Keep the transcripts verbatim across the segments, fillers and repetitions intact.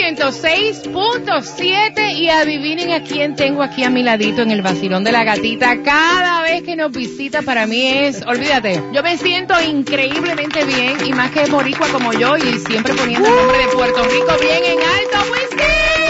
ciento seis punto siete y adivinen a quién tengo aquí a mi ladito en el vacilón de la gatita. Cada vez que nos visita para mí es, olvídate, yo me siento increíblemente bien y más que boricua como yo y siempre poniendo el nombre de Puerto Rico bien en alto. ¡Whisky!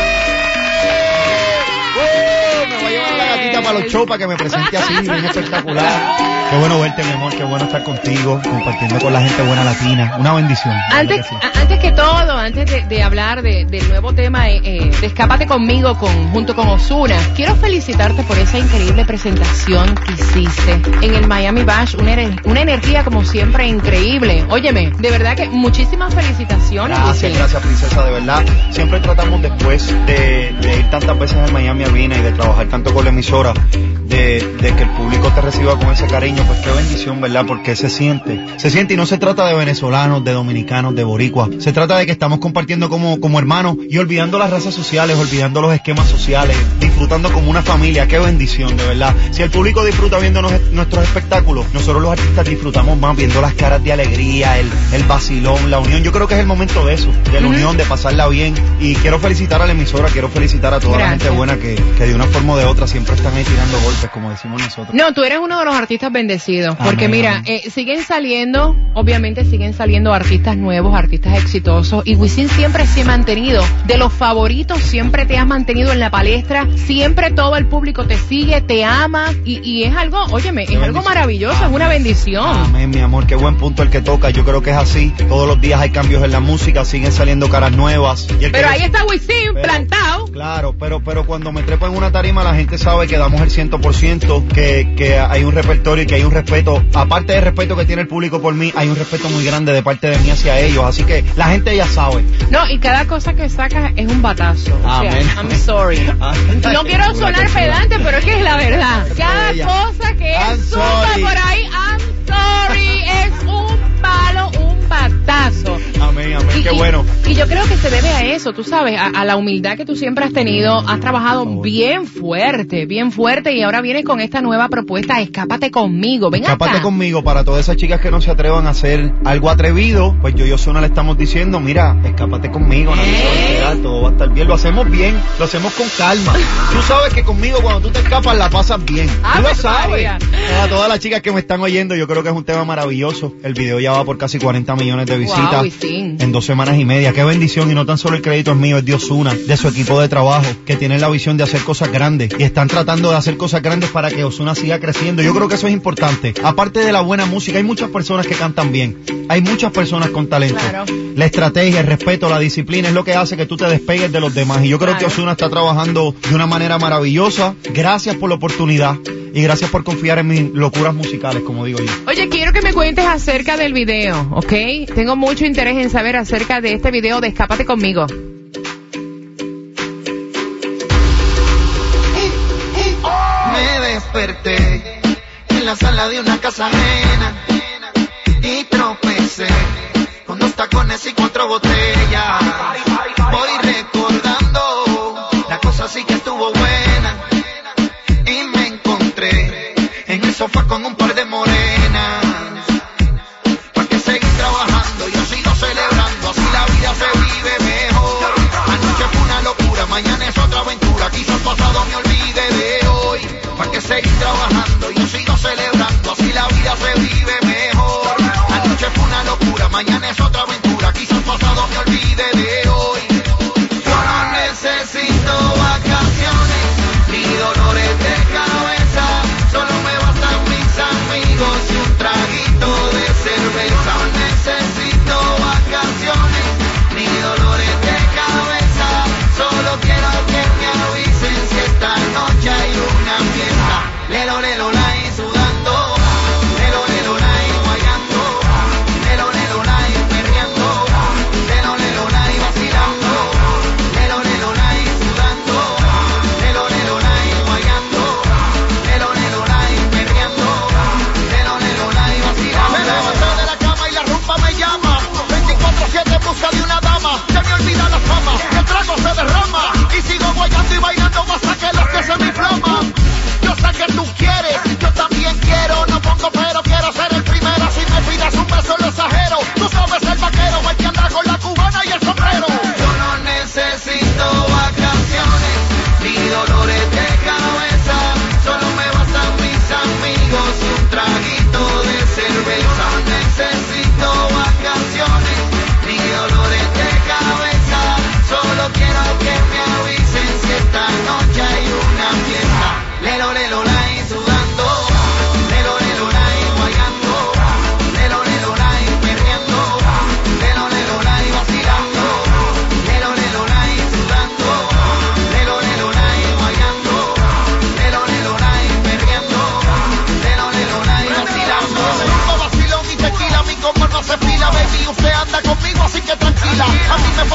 Me voy a llevar a la gatita para los shows para que me presente así, bien espectacular. Qué bueno verte, mi amor, qué bueno estar contigo, compartiendo con la gente buena latina. Una bendición. Antes, que, sí. antes que todo, antes de, de hablar de, del nuevo tema eh, de Escápate Conmigo con, junto con Ozuna, quiero felicitarte por esa increíble presentación que hiciste en el Miami Bash. Una, una energía, como siempre, increíble. Óyeme, de verdad que muchísimas felicitaciones. Gracias, sí. gracias, princesa, de verdad. Siempre tratamos después de, de ir tantas veces al Miami Arena y de trabajar tanto con la emisora, de, de que el público te reciba con ese cariño. Pues qué bendición, ¿verdad? Porque se siente, se siente y no se trata de venezolanos, de dominicanos, de boricuas. Se trata de que estamos compartiendo como, como hermanos y olvidando las razas sociales, olvidando los esquemas sociales, disfrutando como una familia. Qué bendición, de verdad. Si el público disfruta viendo nos, nuestros espectáculos, nosotros los artistas disfrutamos más viendo las caras de alegría, el, el vacilón, la unión. Yo creo que es el momento de eso, de la uh-huh. unión, de pasarla bien. Y quiero felicitar a la emisora, quiero felicitar a toda Gracias. la gente buena que, que de una forma o de otra siempre están ahí tirando golpes, como decimos nosotros. No, tú eres uno de los artistas bendecidos, porque amén, mira, eh, siguen saliendo, obviamente siguen saliendo artistas nuevos, artistas exitosos, y Wisin siempre se ha mantenido de los favoritos, siempre te has mantenido en la palestra, siempre todo el público te sigue, te ama, y, y es algo, óyeme, es bendición. algo maravilloso, amén. es una bendición. Amén, mi amor, qué buen punto el que toca, yo creo que es así, todos los días hay cambios en la música, siguen saliendo caras nuevas. Y el pero que ahí está Wisin plantado. Claro, pero pero cuando me trepo en una tarima la gente sabe que damos el cien por ciento, que, que hay un repertorio y que hay un respeto, aparte del respeto que tiene el público por mí, hay un respeto muy grande de parte de mí hacia ellos, así que la gente ya sabe. No, y cada cosa que sacas es un batazo. Amén. O sea, I'm sorry. No quiero sonar pedante, pero es que es la verdad. Cada cosa que es suba por ahí, I'm sorry, es un palo, un batazo. Amén, amén, y, qué y, bueno. Y yo creo que se debe a eso, tú sabes, a, a la humildad que tú siempre has tenido, has trabajado bien fuerte, bien fuerte, y ahora vienes con esta nueva propuesta, Escápate Conmigo. Ven Escápate acá. Conmigo, para todas esas chicas que no se atrevan a hacer algo atrevido, pues yo y Ozuna le estamos diciendo, mira, escápate conmigo, nadie se va a enterar, todo va a estar bien, lo hacemos bien, lo hacemos con calma. Tú sabes que conmigo cuando tú te escapas la pasas bien, tú lo sabes. A todas las chicas que me están oyendo, yo creo que es un tema maravilloso. El video ya va por casi cuarenta millones de visitas wow, sí. en dos semanas y media. Qué bendición, y no tan solo el crédito es mío, es de Ozuna, de su equipo de trabajo, que tienen la visión de hacer cosas grandes y están tratando de hacer cosas grandes para que Ozuna siga creciendo. Yo creo que eso es importante. Aparte de la buena música, hay muchas personas que cantan bien, hay muchas personas con talento. Claro. La estrategia, el respeto, la disciplina es lo que hace que tú te despegues de los demás, y yo creo claro. que Ozuna está trabajando de una manera maravillosa. Gracias por la oportunidad y gracias por confiar en mis locuras musicales, como digo yo. Oye, quiero que me cuentes acerca del video, ¿ok? Tengo mucho interés en saber acerca de este video de Escápate Conmigo. Me desperté en la sala de una casa ajena y tropecé con dos tacones y cuatro botellas. Voy recordando, la cosa sí que estuvo buena, y me encontré en el sofá con un par de morenas. ¿Para qué seguir trabajando? Yo sigo celebrando, así la vida se vive mejor. Anoche fue una locura, mañana es otra aventura, quizás pasado me olvide de hoy. ¿Para qué seguir trabajando? Yo sigo celebrando, así la vida se vive mejor. Anoche fue una locura, mañana es otra aventura, quizás pasado me olvide de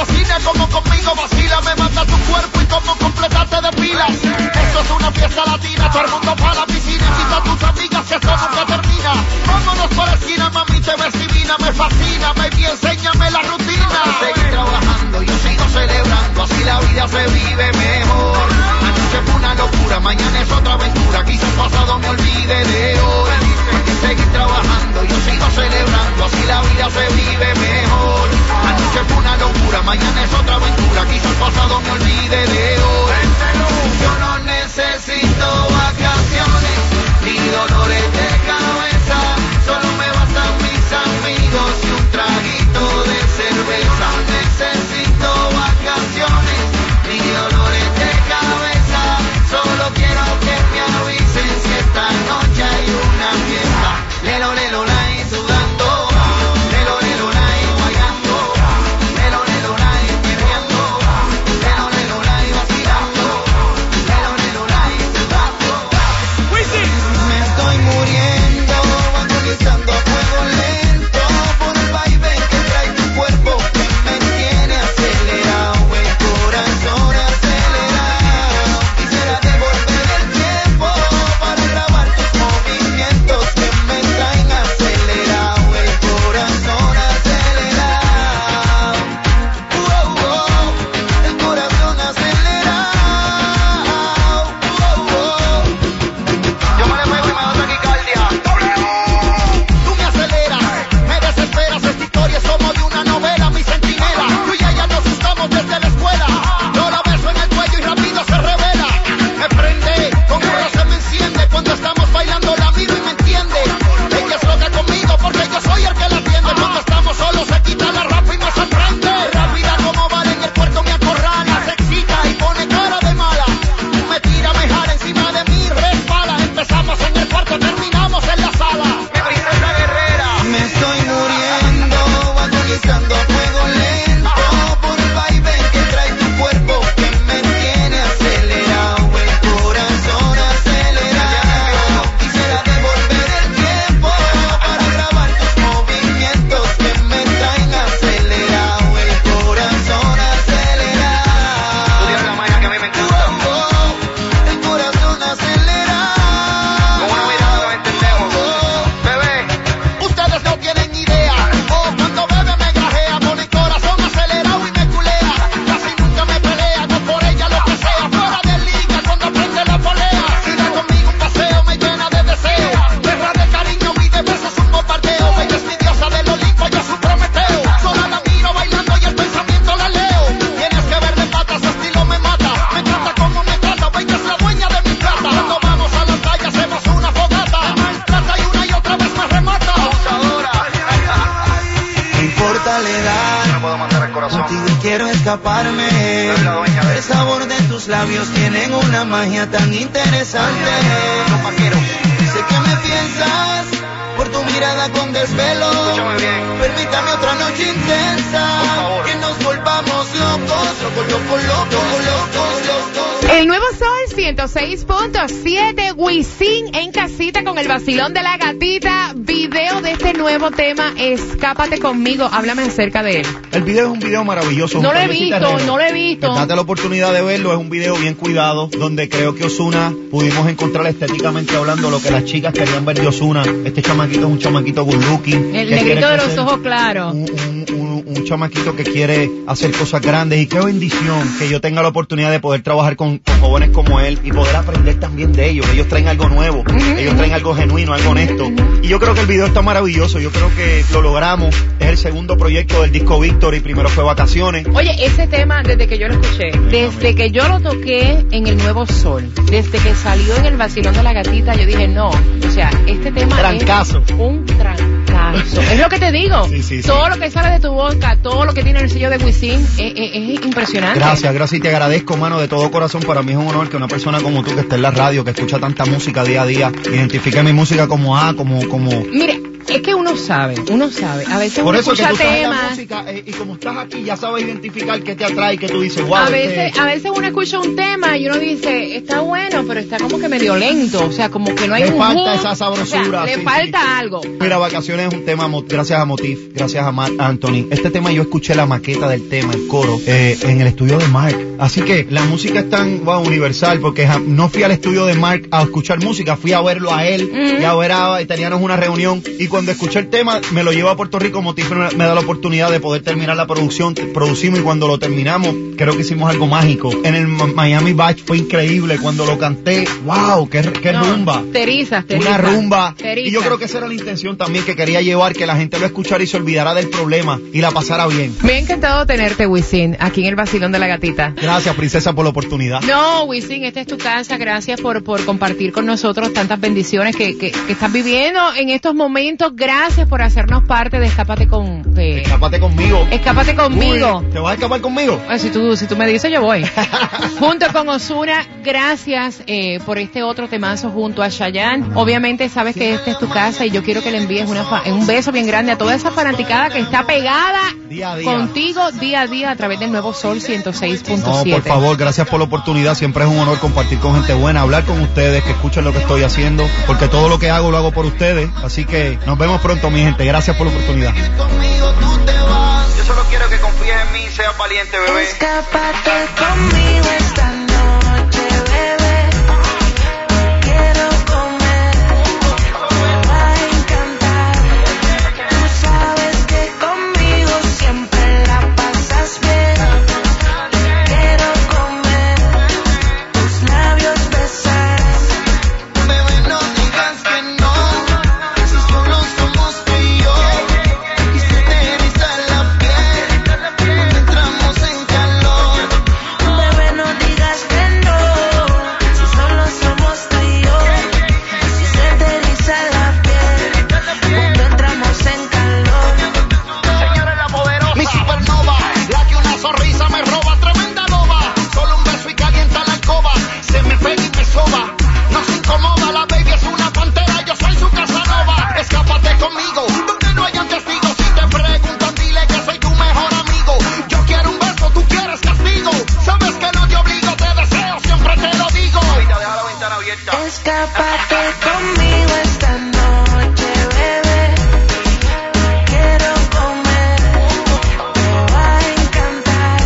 fascina como conmigo vacila, me mata tu cuerpo y como completarte de pilas. Esto es una fiesta latina, todo el mundo para la piscina, invita a tus amigas que esto nunca termina. Vámonos por la esquina, mami, te ves divina, me fascina, baby, enséñame la rutina. Seguir trabajando, yo sigo celebrando, así la vida se vive mejor. Anoche fue una locura, mañana es otra aventura, quizás pasado me olvide de hoy. Seguir trabajando, yo sigo celebrando, así la vida se vive mejor. Anoche fue una locura, mañana es otra aventura, quizás pasado me olvide de hoy. Yo no necesito vacaciones, ni dolores de cabeza, solo me bastan mis amigos y un traguito de cerveza. No necesito vacaciones, ni dolores de cabeza, solo quiero que me avisen si esta noche hay una fiesta. Lelo, lelo, la y sudando, lelo, lelo, la y guayando, lelo, lelo, la y perreando, lelo, lelo, la y vacilando, lelo, lelo, la y sudando. Me estoy muriendo, agonizando a fuego lento por el baile que trae tu cuerpo que me tiene acelerado, el corazón acelerado. Quisiera devolver el tiempo para grabar tus movimientos que me traen acelerado, el corazón acelerado. Oh, oh, el corazón acelerado. Oh, oh. Yo me le pego y me da taquicardia. Tú me aceleras, me desesperas, esta historia es como de una novela, mi centinela. Tú y ella nos gustamos desde la escuela. Yo la beso en el cuello y rápido se revela. Me prende, con un roce me enciende. Cuando estamos bailando la miro y me entiende. Ella es loca conmigo porque yo soy el que la atiende. Cuando estamos solos se quita la rapa y me sorprende. Rápida como vale en el puerto me acorrala. Se excita y pone cara de mala. Me tira, me jala encima de mí, resbala. Empezamos en el cuarto, terminamos en la sala. Mi princesa guerrera. Me estoy muriendo, agonizando a fuego lento por el baile que trae tu cuerpo que me tiene acelerado, el corazón acelerado. Quisiera devolver el tiempo para grabar tus movimientos que me traen acelerado, el corazón acelerado. Tú tienes la magia que a mí me encanta. Oh, oh, el corazón acelerado. Con una mirada nos entendemos. Bebé, ustedes no tienen idea. Oh, cuando bebe me grajea, pone el corazón acelerado y me culea. Casi nunca me pelea, no por ella lo que sea. Fuera de liga cuando prende la polea. Si da conmigo un paseo me llena de deseo. Guerra de cariño, mi de besos un bombardeo. Ella es mi diosa del Olimpo, yo su Prometeo. Sola la miro bailando y el pensamiento la leo. Tienes que ver de patas, su estilo me mata. Me encanta como me trata, ella es la dueña de mi plata. Cuando vamos a la playa hacemos una fogata. Me maltrata y una y otra vez me remata. Abusadora. No importa la edad, no puedo matar el corazón. Contigo quiero escaparme. El sabor de tus labios tienen una magia tan interesante. Sé que me piensas por tu mirada con desvelo. Escúchame bien. Permítame otra noche intensa. Que nos volvamos locos, locos, locos, locos, locos, locos. El nuevo Sol ciento seis punto siete, Wisin en casita con el vacilón de la gatita. Video de este nuevo tema, Escápate conmigo. Háblame acerca de él. El video es un video maravilloso. No lo he visto, no lo he visto. Date la oportunidad de verlo, es un video bien cuidado, donde creo que Ozuna pudimos encontrar estéticamente hablando lo que las chicas querían ver de Ozuna. Este chamaquito es un chamaquito good looking. El negrito de los ojos claros. Un, un, un, un chamaquito que quiere hacer cosas grandes, y qué bendición que yo tenga la oportunidad de poder trabajar con, con jóvenes como él y poder aprender también de ellos. Ellos traen algo nuevo, uh-huh, ellos traen algo genuino, algo honesto. Uh-huh. Y yo creo que el video está maravilloso, yo creo que lo logramos. Es el segundo proyecto del disco Victory, primero fue Vacaciones. Oye, ese tema, desde que yo lo escuché, desde que yo lo toqué en el Nuevo Sol, desde que salió en el vacilón de la gatita, yo dije, no, o sea, este tema trancazo. Es un trancazo. Es lo que te digo, sí, sí, todo sí. lo que sale de tu boca, todo lo que tiene el sello de Wisin, es, es, es impresionante. Gracias, gracias, y te agradezco, mano, de todo corazón. Para mí es un honor que una persona como tú, que esté en la radio, que escucha tanta música día a día, identifique mi música como A, como... como Mire, Es que uno sabe, uno sabe. A veces Por uno eso que escucha tú estás en la temas. música eh, y como estás aquí ya sabes identificar qué te atrae, que tú dices, wow. A veces, este, a veces uno escucha un tema y uno dice, está bueno, pero está como que medio lento. O sea, como que no hay Le un falta boom. esa sabrosura, O sea, le sí, falta sí. algo. Mira, Vacaciones es un tema, mo- gracias a Motif, gracias a Mark Anthony. Este tema yo escuché la maqueta del tema, el coro, eh, en el estudio de Mark. Así que la música es tan wow, universal, porque ja- no fui al estudio de Mark a escuchar música, fui a verlo a él, Mm. y a ver a, y teníamos una reunión, y cuando escuché el tema, me lo llevo a Puerto Rico, Motif me, me da la oportunidad de poder terminar la producción, te- producimos, y cuando lo terminamos, creo que hicimos algo mágico. En el Ma- Miami Batch fue increíble, cuando lo canté, wow, qué, qué No, rumba. Te erizas, te Una erizas, rumba. te erizas. Y yo creo que esa era la intención también que quería llevar, que la gente lo escuchara y se olvidara del problema y la pasara bien. Me ha encantado tenerte, Wisin, aquí en el Vacilón de la Gatita. Gracias, princesa, por la oportunidad. No, Wisin, esta es tu casa. Gracias por, por compartir con nosotros tantas bendiciones que, que, que estás viviendo en estos momentos. Gracias por hacernos parte de Escápate con... eh, Escápate conmigo. Escápate conmigo. Uy, ¿te vas a escapar conmigo? Ah, si tú, si tú me dices, yo voy. Junto con Ozuna, gracias eh, por este otro temazo junto a Chayanne. Obviamente sabes que esta es tu casa y yo quiero que le envíes una fa- un beso bien grande a toda esa fanaticada que está pegada Día a día. contigo día a día a través del nuevo Sol ciento seis punto No, siete. por favor, gracias por la oportunidad. Siempre es un honor compartir con gente buena, hablar con ustedes, que escuchen lo que estoy haciendo, porque todo lo que hago lo hago por ustedes. Así que nos vemos pronto, mi gente. Gracias por la oportunidad. Conmigo tú te vas. Yo solo quiero que confíes en mí, seas valiente, bebé. Escápate conmigo esta noche, bebé. Quiero comer, me va a encantar. Tú sabes que conmigo siempre la pasas bien. Quiero comer, tus labios besar. Bebé, no digas que no. Si solo somos tú y yo. Y se te eriza la piel cuando entramos en calor. Bebé, no digas que no. Si solo somos tú y yo. Si se te eriza la piel cuando entramos en calor. Señora la poderosa, mi supernova, la que una sonrisa me roba, tremenda loba. Solo un beso y calienta la alcoba, se me pega y me soba. No se incomoda, la baby es una pantera, yo soy su Casanova. Escápate conmigo, donde no hayan testigos. Si te preguntan, dile que soy tu mejor amigo. Yo quiero un beso, tú quieres castigo. Sabes que no te obligo, te deseo, siempre te lo digo. Deja la ventana abierta. Escápate conmigo esta noche, bebé. Quiero comer, me va a encantar.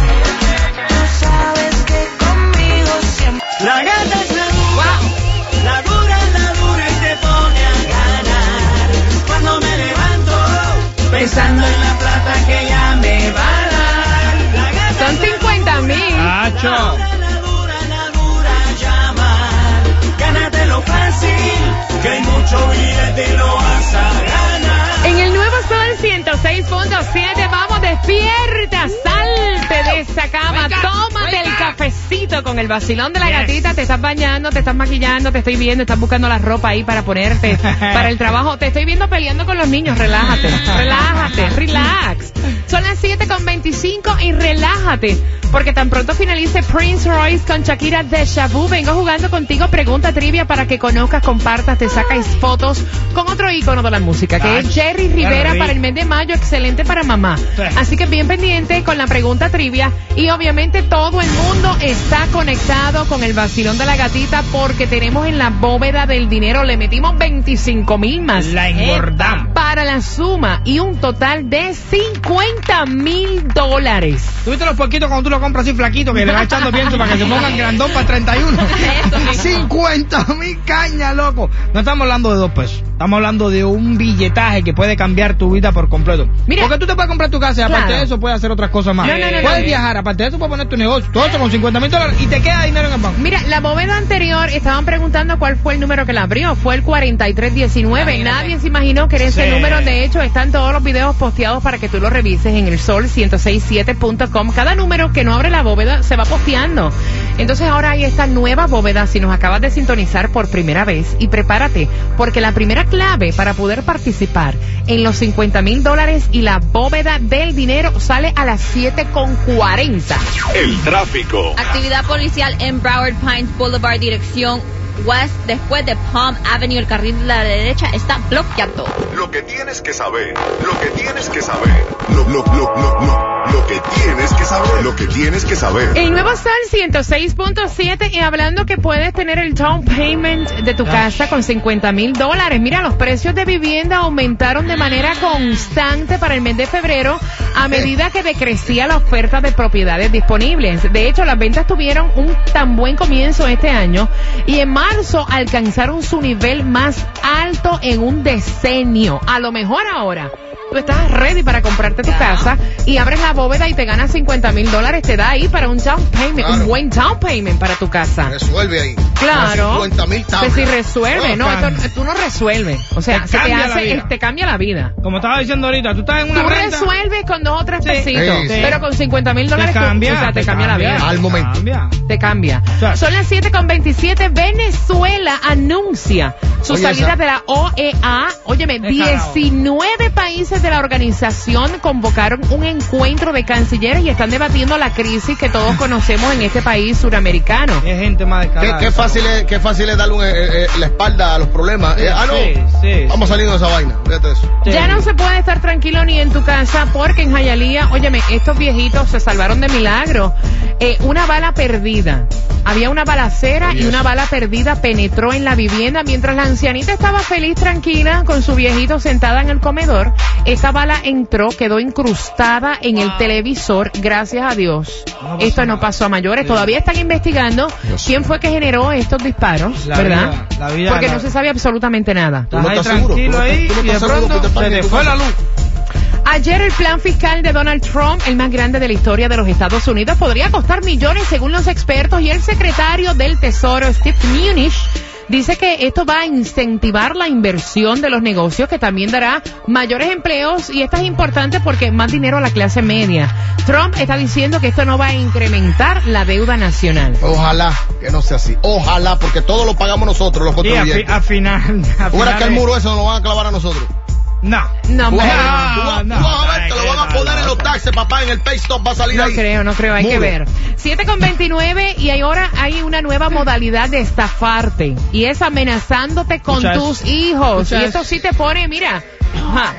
Tú sabes que conmigo siempre. La gata es la dura, la dura es la dura y te pone a ganar. Cuando me levanto, pensando en la plata que ella me va a dar. La gata Son cincuenta mil. la dura, la dura, la dura llamar. Gánatelo fácil, que hay mucho billete y lo vas a ganar. En el nuevo Sol ciento seis punto siete, vamos, despierta, salte de esa cama, tómate el cafecito con el Vacilón de la Gatita, te estás bañando, te estás maquillando, te estoy viendo, estás buscando la ropa ahí para ponerte para el trabajo, te estoy viendo peleando con los niños, relájate, relájate, relax. Son las siete con veinticinco y relájate, porque tan pronto finalice Prince Royce con Shakira Deja Vu, vengo jugando contigo pregunta trivia para que conozcas, compartas, te sacáis fotos con otro ícono de la música, que es Jerry Rivera para el mes de mayo, excelente para mamá. Así que bien pendiente con la pregunta trivia y obviamente todo el mundo está conectado con el Vacilón de la Gatita porque tenemos en la bóveda del dinero, le metimos veinticinco mil más. La engordamos. Para la suma y un total de cincuenta mil dólares. ¿Tuviste los poquitos cuando tú lo compras así flaquito que le vas echando pienso para que se pongan grandón para treinta y uno? cincuenta mil cañas, loco. No estamos hablando de dos pesos. Estamos hablando de un billetaje que puede cambiar tu vida por completo. Mira, porque tú te puedes comprar tu casa y aparte claro. de eso puedes hacer otras cosas más. No, no, no, puedes no. viajar, aparte de eso puedes poner tu negocio. Todo eso con cincuenta mil dólares y te queda dinero en el banco. Mira, la bóveda anterior estaban preguntando cuál fue el número que la abrió. Fue el cuarenta y tres diecinueve. Nadie se imaginó que era ese Sí. número. De hecho, están todos los videos posteados para que tú los revises en el sol ciento seis punto siete punto com. Cada número que no abre la bóveda se va posteando. Entonces ahora hay esta nueva bóveda si nos acabas de sintonizar por primera vez. Y prepárate, porque la primera clave para poder participar en los cincuenta mil dólares y la bóveda del dinero sale a las siete con cuarenta. El tráfico. Actividad policial en Broward Pines Boulevard, dirección West, después de Palm Avenue, el carril de la derecha está bloqueado. Lo que tienes que saber, lo que tienes que saber, lo, lo, lo, lo, lo, lo que tienes que saber, lo que tienes que saber. El nuevo Sol ciento seis punto siete y hablando que puedes tener el down payment de tu casa con cincuenta mil dólares. Mira, los precios de vivienda aumentaron de manera constante para el mes de febrero a medida que decrecía la oferta de propiedades disponibles. De hecho, las ventas tuvieron un tan buen comienzo este año y en marzo alcanzaron su nivel más alto en un decenio. A lo mejor ahora tú estás ready para comprarte tu casa y abres la bóveda y te ganas cincuenta mil dólares, te da ahí para un down payment, Claro. un buen down payment para tu casa. Resuelve ahí. Claro. cincuenta mil Que si resuelve, no, esto, tú no resuelves. O sea, Te se te cambia la hace, vida. eh, te cambia la vida. Como estaba diciendo ahorita, tú estás en una Tú renta. resuelves con dos o tres Sí. pesitos, Sí, sí. pero con cincuenta mil Te dólares tú- cambia, o sea, te, te cambia, la cambia. vida. Al momento. Cambia. Te cambia. sea, Son las siete con veintisiete. Venezuela anuncia su Oye, salida esa- de la O E A. Óyeme, Descarado. diecinueve países de la organización convocaron un encuentro de cancilleres y están debatiendo la crisis que todos conocemos en este país suramericano. Es gente más Qué, descarada. qué fácil es, qué fácil es darle un, eh, eh, la espalda a los problemas. Eh, ah, no. Sí, sí, Vamos saliendo de esa vaina. Fíjate eso. Sí. Ya no se puede estar tranquilo ni en tu casa porque en Hialeah, óyeme, estos viejitos se salvaron de milagro. Eh, una bala perdida. Había una balacera y una bala perdida penetró en la vivienda mientras la ancianita estaba feliz, tranquila, con su viejito sentada en el comedor. Esta bala entró, quedó incrustada en el televisor, gracias a Dios. No pasó Esto no nada. pasó a mayores. Sí. Todavía están investigando Dios quién mío. fue que generó estos disparos, La ¿verdad? vida, la vida, Porque la- no se sabe absolutamente nada. ¿Tú no Estás ahí estás seguro? tranquilo ¿Tú no- ahí tú no y de estás seguro pronto que te paguen se te tu fue casa? la luz. Ayer el plan fiscal de Donald Trump, el más grande de la historia de los Estados Unidos, podría costar millones según los expertos y el secretario del Tesoro, Steve Mnuchin, dice que esto va a incentivar la inversión de los negocios, que también dará mayores empleos y esto es importante porque más dinero a la clase media. Trump está diciendo que esto no va a incrementar la deuda nacional. Ojalá que no sea así. Ojalá, porque todo lo pagamos nosotros, los Y al, fi- contribuyentes. al final. al ¿Tú verás final que el es- muro ese nos lo van a clavar a nosotros? No. No, Tú vas, hombre, a ver, no. tú vas- no. tú vas a ver, Ay, te lo qué van a poner en los taxes, papá, en el pay stop va a salir No ahí. creo, no creo, hay que Muro. ver. siete con veintinueve y ahora hay una nueva modalidad de estafarte y es amenazándote con Escucha tus eso. hijos. Escucha Y esto eso. sí te pone, mira, ajá,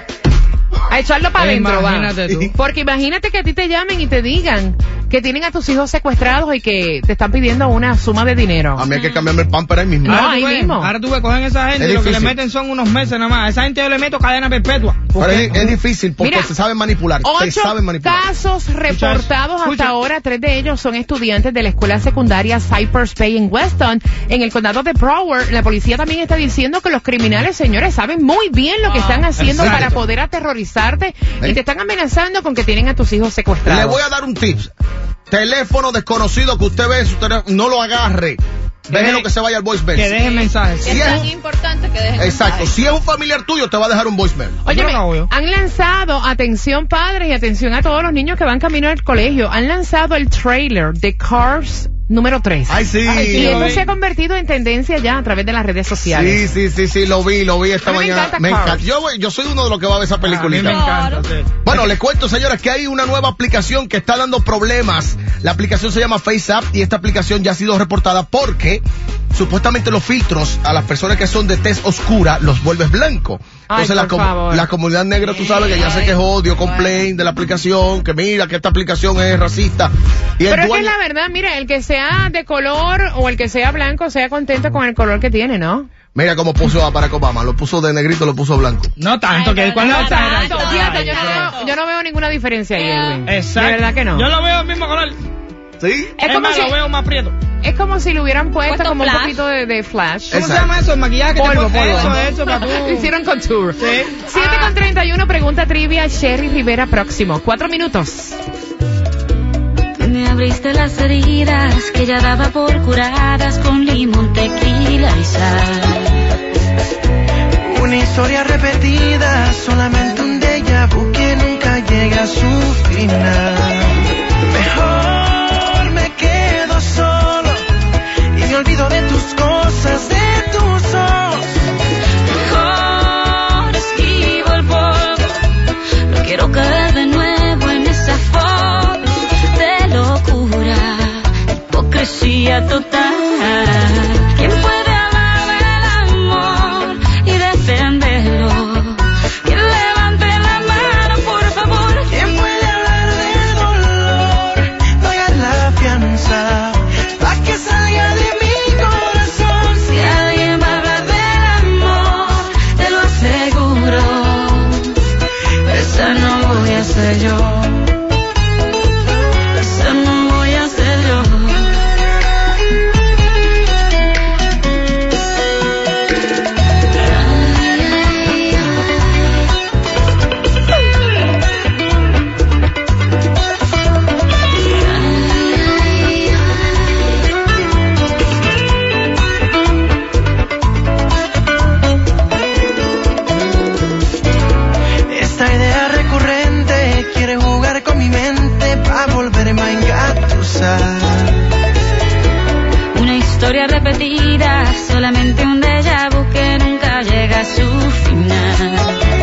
a echarlo para adentro, va. Imagínate tú. Porque imagínate que a ti te llamen y te digan que tienen a tus hijos secuestrados y que te están pidiendo una suma de dinero. A mí hay que cambiarme el pamper ahí mismo. No, Ahora ahí tú ves, mismo. Ahora tú ves, cogen esa gente Es y lo que le difícil. meten son unos meses nada más. A esa gente yo le meto cadena perpetua. Pero Porque- es, es difícil porque Mira, se saben manipular. Se Ocho saben manipular. casos reportados hasta Escucha. ahora. Tres de ellos son estudiantes de la escuela secundaria Cypress Bay en Weston, en el condado de Broward. La policía también está diciendo que los criminales, señores, saben muy bien lo que están haciendo exacto. para poder aterrorizarte y ¿Eh? te están amenazando con que tienen a tus hijos secuestrados. Le voy a dar un tip. Teléfono desconocido que usted ve en su teléfono, no lo agarre. Déjelo que se vaya al voicemail. Que dejen mensajes. Sí, Es es tan un- importante que dejen Exacto. mensajes. Si es un familiar tuyo, te va a dejar un voicemail. Oye, Yo no veo. han lanzado, atención padres y atención a todos los niños que van camino al colegio, han lanzado el trailer de Cars número tres. Ay, sí. Y lo esto vi. se ha convertido en tendencia ya a través de las redes sociales. Sí, sí, sí, sí, lo vi, lo vi esta A mí me mañana. encanta me Cars. encanta. Yo, voy- yo soy uno de los que va a ver esa A mí me peliculita. encanta. sí. Bueno, les cuento, señores, que hay una nueva aplicación que está dando problemas. La aplicación se llama FaceApp y esta aplicación ya ha sido reportada porque supuestamente los filtros a las personas que son de tez oscura los vuelves blanco. Ay, Entonces la, por com- favor. la comunidad negra, tú sabes que ya se quejó, dio complaint de la aplicación, que mira que esta aplicación es racista. Y el Pero es que dueño- la verdad, mira, el que sea de color o el que sea blanco, sea contento con el color que tiene, ¿no? Mira cómo puso a Barack Obama, lo puso de negrito, lo puso blanco. No tanto, Ay, que no, cuál no, es esa no, era? tanto, Fíjate, yo no, Ay, veo, yo no veo ninguna diferencia ahí, Edwin. Exacto. De verdad que no. Yo lo veo el mismo color. ¿Sí? Es Es como, más, si, lo veo más prieto. es como si le hubieran puesto Puesto como un flash. poquito de, de flash. ¿Cómo se Exacto. llama eso? El maquillaje que te Polvo, pones. polvo. Eso, eso, para tú. Hicieron contour. Sí. siete con treinta y uno, pregunta trivia, Sherry Rivera próximo. Cuatro minutos. Me abriste las heridas que ya daba por curadas con limón, tequila y sal. Una historia repetida, solamente un déjà vu que nunca llega a su final. Mejor me quedo solo y me olvido de tus cosas, de tus ojos. Mejor esquivo el polvo, no quiero caer de nuevo en esa foto de locura, hipocresía total. ¿Quién puede hablar forzar. Una historia repetida, solamente un déjà vu que nunca llega a su final.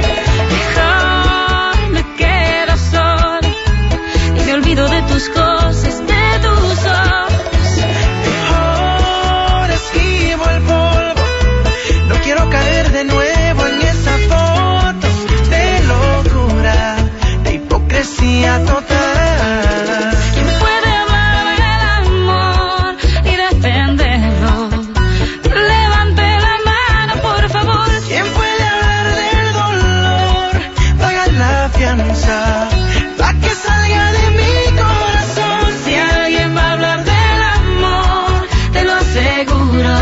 Mejor me quedo solo y me olvido de tus cosas, de tus ojos. Mejor esquivo el polvo, no quiero caer de nuevo en esa foto de locura, de hipocresía total. ¿Quién puede hablar del amor y defenderlo? Levante la mano, por favor. ¿Quién puede hablar del dolor? Paga la fianza pa' que salga de mi corazón. Si alguien va a hablar del amor, te lo aseguro,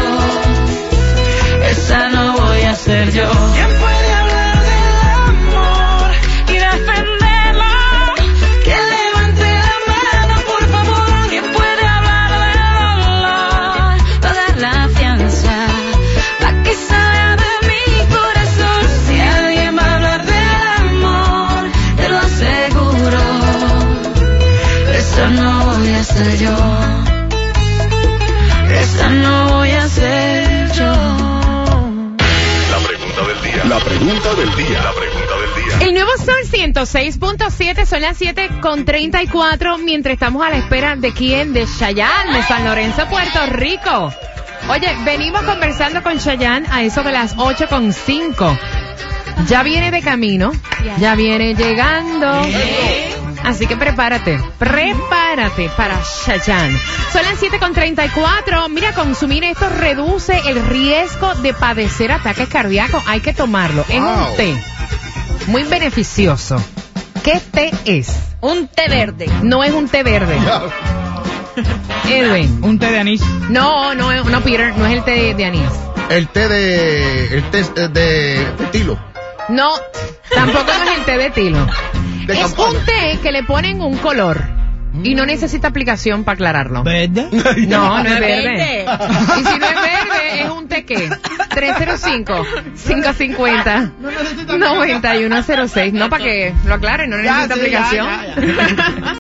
esa no voy a ser yo. ¿Quién puede hablar del amor Y defenderlo, que levante la mano, por favor? ¿quién puede hablar del dolor? Pagar la fianza, pa' que salga de mi corazón. Si alguien va a hablar del amor, te lo aseguro, esa no voy a ser yo. Esa no voy a ser yo. La pregunta del día. La pregunta del día. La pregunta del día. El nuevo Sol ciento seis punto siete, son las siete con treinta y cuatro, mientras estamos a la espera de quién, de Chayanne, de San Lorenzo, Puerto Rico. Oye, venimos conversando con Chayanne a eso de las ocho con cinco. Ya viene de camino, ya viene llegando. Así que prepárate, prepárate para Chayanne. Son las siete con treinta y cuatro. Mira, consumir esto reduce el riesgo de padecer ataques cardíacos. Hay que tomarlo. Es Wow. un té muy beneficioso. ¿Qué té es? Un té verde. No es un té verde. Edwin. Un té de anís. No, no, no, Peter, no es el té de, de anís. El té de... El té de, de tilo. No, tampoco no es el té de tilo. De Es campana. un té que le ponen un color y no necesita aplicación para aclararlo. ¿Verde? No, no es verde. Verde. Y si no es verde, es un té ¿qué? tres cero cinco, cinco cinco cero, nueve uno cero seis. No, para que lo aclaren, no Ya, necesita sí, ya, aplicación. ya, ya.